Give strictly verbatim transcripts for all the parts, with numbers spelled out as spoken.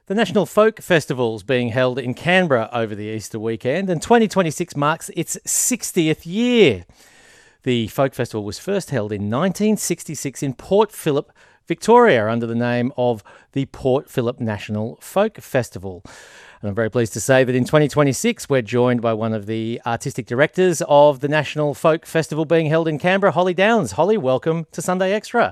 The National Folk Festival is being held in Canberra over the Easter weekend, and twenty twenty-six marks its sixtieth year. The Folk Festival was first held in nineteen sixty-six in Port Phillip, Victoria, under the name of the Port Phillip National Folk Festival. And I'm very pleased to say that in twenty twenty-six, we're joined by one of the artistic directors of the National Folk Festival being held in Canberra, Holly Downs. Holly, welcome to Sunday Extra.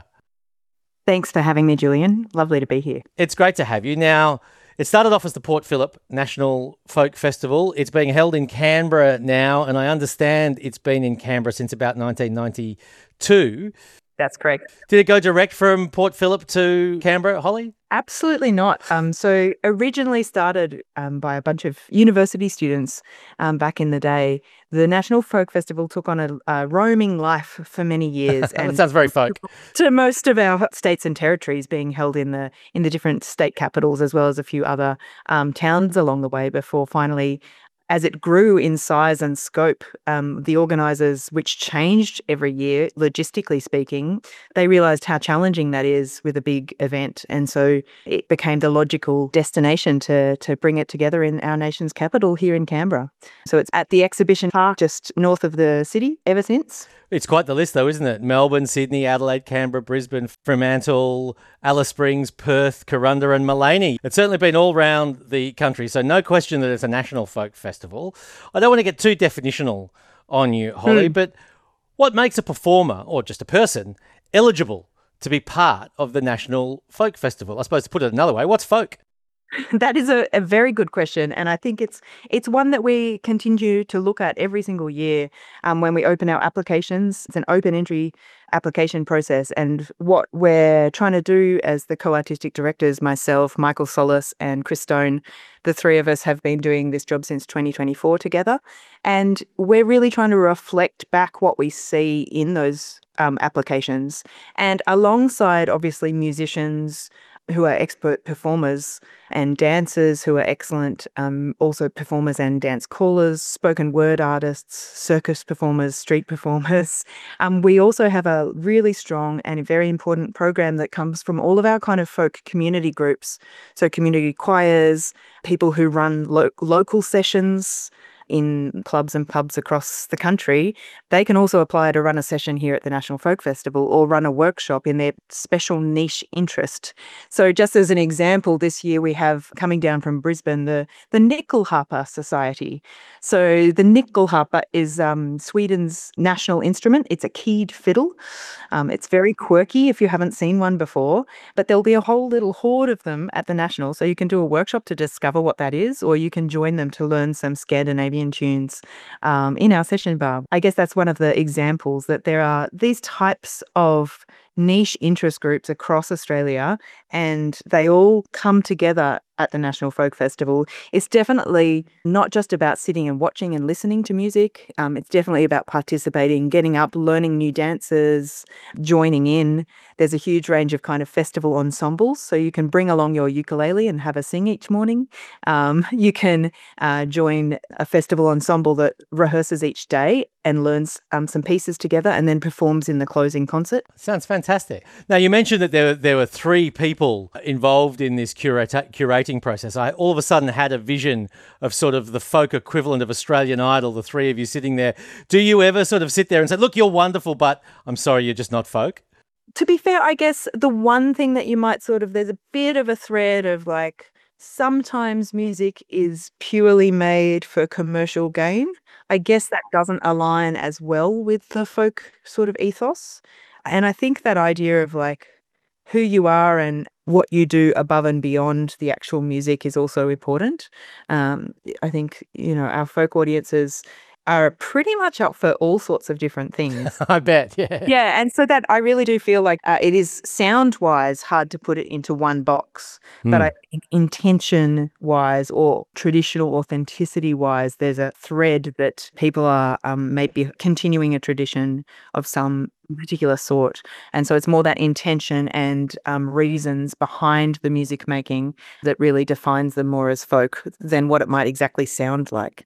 Thanks for having me, Julian. Lovely to be here. It's great to have you. Now, it started off as the Port Phillip National Folk Festival. It's being held in Canberra now, and I understand it's been in Canberra since about nineteen ninety-two. That's correct. Did it go direct from Port Phillip to Canberra, Holly? Absolutely not. Um, so originally started um, by a bunch of university students um, back in the day. The National Folk Festival took on a, a roaming life for many years. And that sounds very folk. To most of our states and territories, being held in the in the different state capitals, as well as a few other um, towns along the way, before finally, as it grew in size and scope, um, the organisers, which changed every year, logistically speaking, they realised how challenging that is with a big event. And so it became the logical destination to, to bring it together in our nation's capital here in Canberra. So it's at the exhibition park just north of the city ever since. It's quite the list though, isn't it? Melbourne, Sydney, Adelaide, Canberra, Brisbane, Fremantle, Alice Springs, Perth, Corunna and Maleny. It's certainly been all round the country, so no question that it's a national folk festival. I don't want to get too definitional on you, Holly, mm. but what makes a performer, or just a person, eligible to be part of the National Folk Festival? I suppose to put it another way, what's folk? That is a, a very good question, and I think it's it's one that we continue to look at every single year um, when we open our applications. It's an open entry application process, and what we're trying to do as the co-artistic directors, myself, Michael Solis and Chris Stone, the three of us have been doing this job since twenty twenty-four together, and we're really trying to reflect back what we see in those um, applications, and alongside obviously musicians who are expert performers and dancers who are excellent, um, also performers and dance callers, spoken word artists, circus performers, street performers. Um, we also have a really strong and very important program that comes from all of our kind of folk community groups. So community choirs, people who run lo- local sessions in clubs and pubs across the country. They can also apply to run a session here at the National Folk Festival or run a workshop in their special niche interest. So just as an example, this year we have coming down from Brisbane, the, the Nyckelharpa Society. So the Nyckelharpa is um, Sweden's national instrument. It's a keyed fiddle. Um, it's very quirky if you haven't seen one before, but there'll be a whole little horde of them at the National. So you can do a workshop to discover what that is, or you can join them to learn some Scandinavian tunes um, in our session bar. I guess that's one of the examples that there are these types of niche interest groups across Australia, and they all come together at the National Folk Festival. It's definitely not just about sitting and watching and listening to music. Um, it's definitely about participating, getting up, learning new dances, joining in. There's a huge range of kind of festival ensembles, so you can bring along your ukulele and have a sing each morning. Um, you can uh, join a festival ensemble that rehearses each day and learns um, some pieces together and then performs in the closing concert. Sounds fantastic. Now, you mentioned that there, there were three people involved in this curata- curating process. I all of a sudden had a vision of sort of the folk equivalent of Australian Idol, the three of you sitting there. Do you ever sort of sit there and say, look, you're wonderful, but I'm sorry, you're just not folk? To be fair, I guess the one thing that you might sort of, there's a bit of a thread of like, sometimes music is purely made for commercial gain. I guess that doesn't align as well with the folk sort of ethos. And I think that idea of like who you are and what you do above and beyond the actual music is also important. Um, I think, you know, our folk audiences are pretty much up for all sorts of different things. I bet, yeah. Yeah, and so that I really do feel like uh, it is sound-wise hard to put it into one box, mm. but I think intention-wise or traditional authenticity-wise, there's a thread that people are um, maybe continuing a tradition of some particular sort. And so it's more that intention and um, reasons behind the music making that really defines them more as folk than what it might exactly sound like.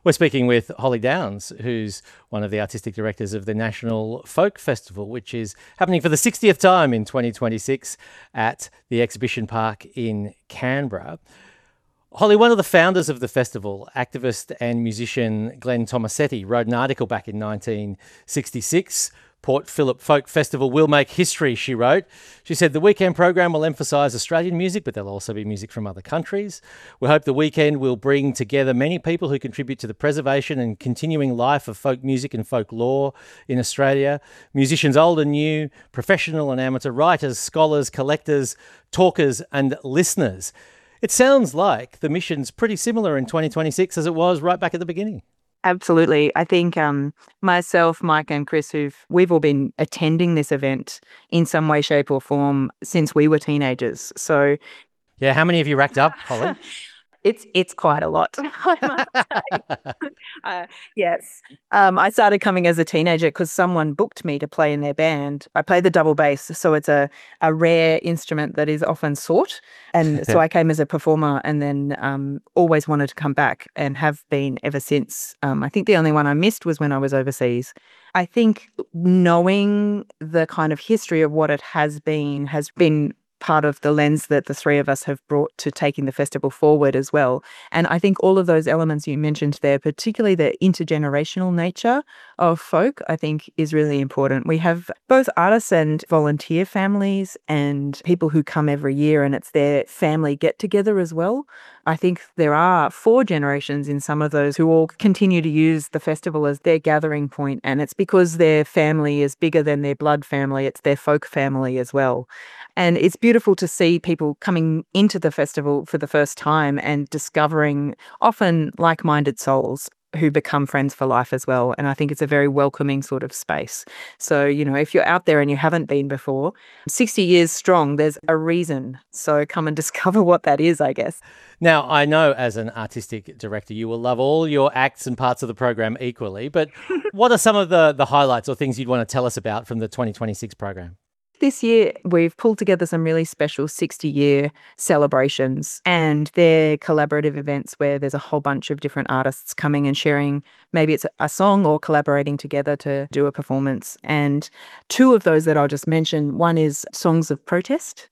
We're speaking with Holly Downs, who's one of the artistic directors of the National Folk Festival, which is happening for the sixtieth time in twenty twenty-six at the Exhibition Park in Canberra. Holly, one of the founders of the festival, activist and musician Glenn Tomasetti, wrote an article back in nineteen sixty-six. Port Phillip Folk Festival will make history, she wrote. She said the weekend program will emphasise Australian music, but there'll also be music from other countries. We hope the weekend will bring together many people who contribute to the preservation and continuing life of folk music and folklore in Australia. Musicians old and new, professional and amateur, writers, scholars, collectors, talkers and listeners. It sounds like the mission's pretty similar in twenty twenty-six as it was right back at the beginning. Absolutely. I think um, myself, Mike and Chris, who've we've all been attending this event in some way, shape or form since we were teenagers. So yeah, how many have you racked up, Holly? It's it's quite a lot, I must say. uh, yes. Um, I started coming as a teenager because someone booked me to play in their band. I play the double bass, so it's a, a rare instrument that is often sought. And so I came as a performer and then um, always wanted to come back and have been ever since. Um, I think the only one I missed was when I was overseas. I think knowing the kind of history of what it has been has been part of the lens that the three of us have brought to taking the festival forward as well. And I think all of those elements you mentioned there, particularly the intergenerational nature of folk, I think is really important. We have both artists and volunteer families and people who come every year, and it's their family get-together as well. I think there are four generations in some of those who all continue to use the festival as their gathering point, and it's because their family is bigger than their blood family. It's their folk family as well. And it's beautiful to see people coming into the festival for the first time and discovering often like-minded souls who become friends for life as well. And I think it's a very welcoming sort of space. So, you know, if you're out there and you haven't been before, sixty years strong, there's a reason. So come and discover what that is, I guess. Now, I know as an artistic director, you will love all your acts and parts of the program equally, but what are some of the, the highlights or things you'd want to tell us about from the twenty twenty-six program? This year, we've pulled together some really special sixty-year celebrations, and they're collaborative events where there's a whole bunch of different artists coming and sharing. Maybe it's a song or collaborating together to do a performance. And two of those that I'll just mention, one is Songs of Protest.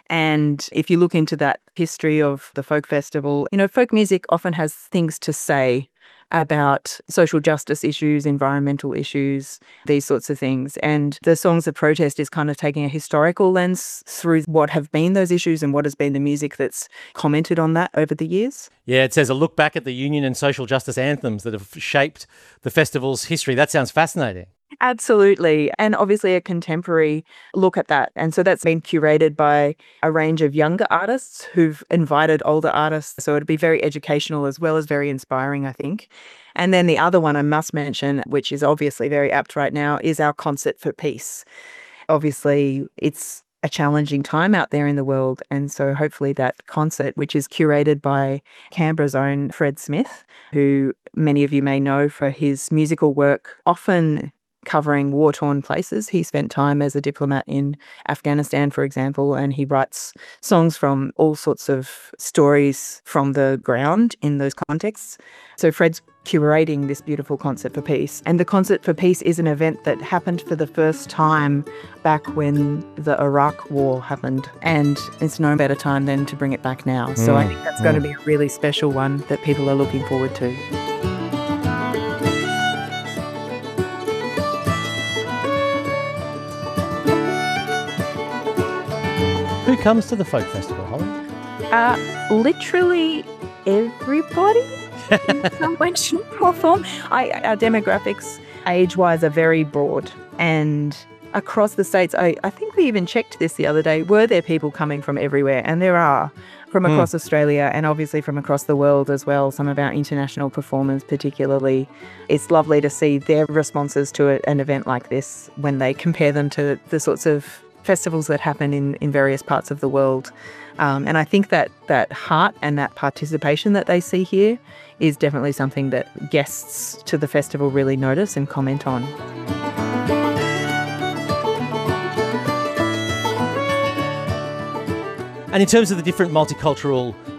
And if you look into that history of the folk festival, you know, folk music often has things to say about social justice issues, environmental issues, these sorts of things. And the Songs of Protest is kind of taking a historical lens through what have been those issues and what has been the music that's commented on that over the years. Yeah, it says a look back at the union and social justice anthems that have shaped the festival's history. That sounds fascinating. Absolutely. And obviously a contemporary look at that. And so that's been curated by a range of younger artists who've invited older artists. So it'd be very educational as well as very inspiring, I think. And then the other one I must mention, which is obviously very apt right now, is our Concert for Peace. Obviously, it's a challenging time out there in the world. And so hopefully that concert, which is curated by Canberra's own Fred Smith, who many of you may know for his musical work, often covering war-torn places. He spent time as a diplomat in Afghanistan, for example, and he writes songs from all sorts of stories from the ground in those contexts. So Fred's curating this beautiful Concert for Peace. And the Concert for Peace is an event that happened for the first time back when the Iraq War happened. And it's no better time than to bring it back now. So mm, I think that's mm. going to be a really special one that people are looking forward to. Who comes to the folk festival, Holly? Uh, literally everybody in some way, shape or form. I, our demographics, age-wise, are very broad. And across the states, I, I think we even checked this the other day, were there people coming from everywhere? And there are, from across mm. Australia and obviously from across the world as well, some of our international performers particularly. It's lovely to see their responses to it, an event like this when they compare them to the sorts of festivals that happen in, in various parts of the world. Um, and I think that that heart and that participation that they see here is definitely something that guests to the festival really notice and comment on. And in terms of the different multicultural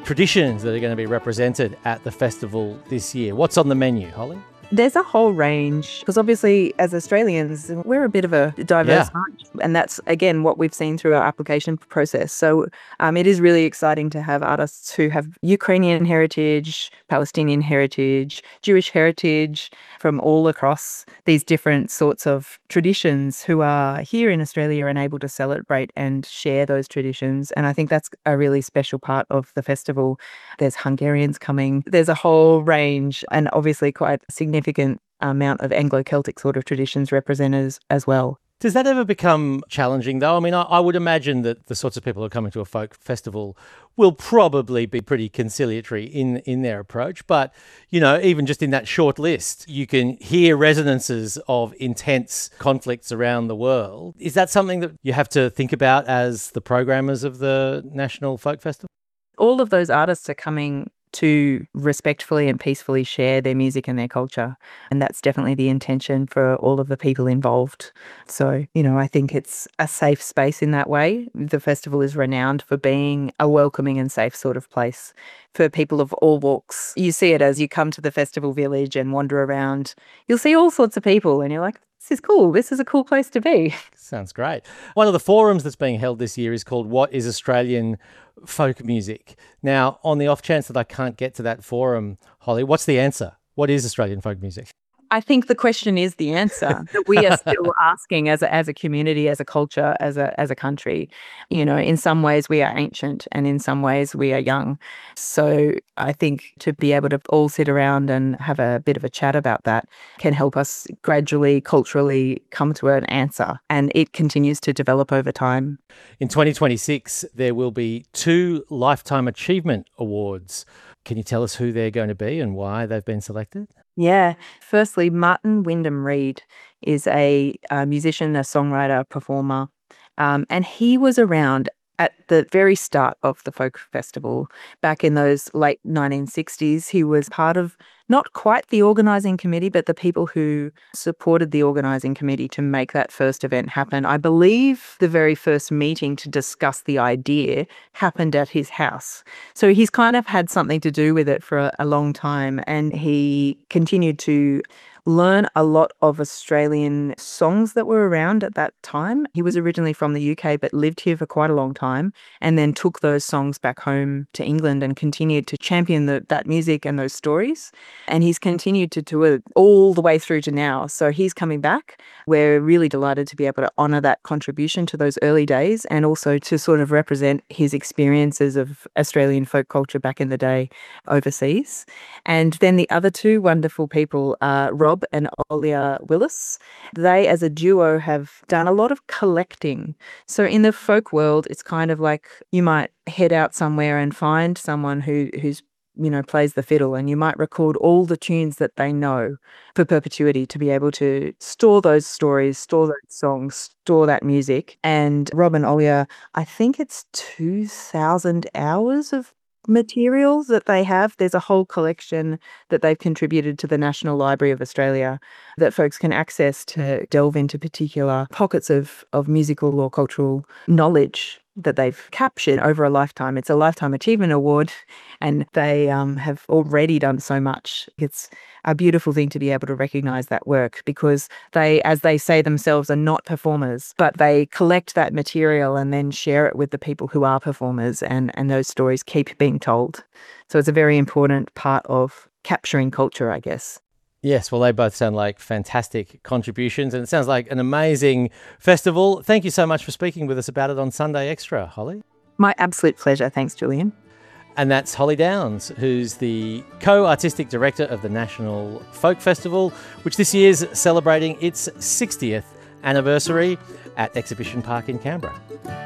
traditions that are going to be represented at the festival this year? What's on the menu, Holly? There's a whole range because obviously as Australians, we're a bit of a diverse Yeah. bunch. And that's, again, what we've seen through our application process. So um, it is really exciting to have artists who have Ukrainian heritage, Palestinian heritage, Jewish heritage from all across these different sorts of traditions who are here in Australia and able to celebrate and share those traditions. And I think that's a really special part of the festival. There's Hungarians coming. There's a whole range and obviously quite a significant amount of Anglo-Celtic sort of traditions represented as well. Does that ever become challenging, though? I mean, I, I would imagine that the sorts of people who are coming to a folk festival will probably be pretty conciliatory in, in their approach. But, you know, even just in that short list, you can hear resonances of intense conflicts around the world. Is that something that you have to think about as the programmers of the National Folk Festival? All of those artists are coming to respectfully and peacefully share their music and their culture. And that's definitely the intention for all of the people involved. So, you know, I think it's a safe space in that way. The festival is renowned for being a welcoming and safe sort of place for people of all walks. You see it as you come to the festival village and wander around. You'll see all sorts of people and you're like, this is cool. This is a cool place to be. Sounds great. One of the forums that's being held this year is called What is Australian Folk Music? Now, on the off chance that I can't get to that forum, Holly, what's the answer? What is Australian folk music? I think the question is the answer that we are still asking as a, as a community, as a culture, as a as a country. You know, in some ways we are ancient and in some ways we are young. So I think to be able to all sit around and have a bit of a chat about that can help us gradually, culturally come to an answer. And it continues to develop over time. In twenty twenty-six, there will be two Lifetime Achievement Awards. Can you tell us who they're going to be and why they've been selected? Yeah. Firstly, Martin Wyndham Reed is a, a musician, a songwriter, performer, um, and he was around at the very start of the folk festival back in those late nineteen sixties. He was part of not quite the organising committee, but the people who supported the organising committee to make that first event happen. I believe the very first meeting to discuss the idea happened at his house. So he's kind of had something to do with it for a, a long time, and he continued to learn a lot of Australian songs that were around at that time. He was originally from the U K but lived here for quite a long time and then took those songs back home to England and continued to champion the, that music and those stories. And he's continued to do it all the way through to now. So he's coming back. We're really delighted to be able to honour that contribution to those early days and also to sort of represent his experiences of Australian folk culture back in the day overseas. And then the other two wonderful people are Rob and Olia Willis. They, as a duo, have done a lot of collecting. So in the folk world, it's kind of like you might head out somewhere and find someone who who's you know, plays the fiddle, and you might record all the tunes that they know for perpetuity to be able to store those stories, store those songs, store that music. And Rob and Olia, I think it's two thousand hours of materials that they have. There's a whole collection that they've contributed to the National Library of Australia that folks can access to delve into particular pockets of, of musical or cultural knowledge that they've captured over a lifetime. It's a Lifetime Achievement Award, and they um, have already done so much. It's a beautiful thing to be able to recognise that work because they, as they say themselves, are not performers, but they collect that material and then share it with the people who are performers, and, and those stories keep being told. So it's a very important part of capturing culture, I guess. Yes, well, they both sound like fantastic contributions, and it sounds like an amazing festival. Thank you so much for speaking with us about it on Sunday Extra, Holly. My absolute pleasure. Thanks, Julian. And that's Holly Downs, who's the co-artistic director of the National Folk Festival, which this year's celebrating its sixtieth anniversary at Exhibition Park in Canberra.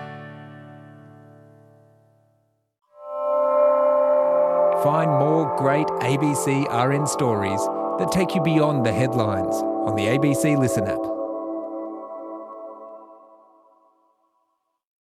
Find more great A B C R N stories that take you beyond the headlines on the A B C Listen app.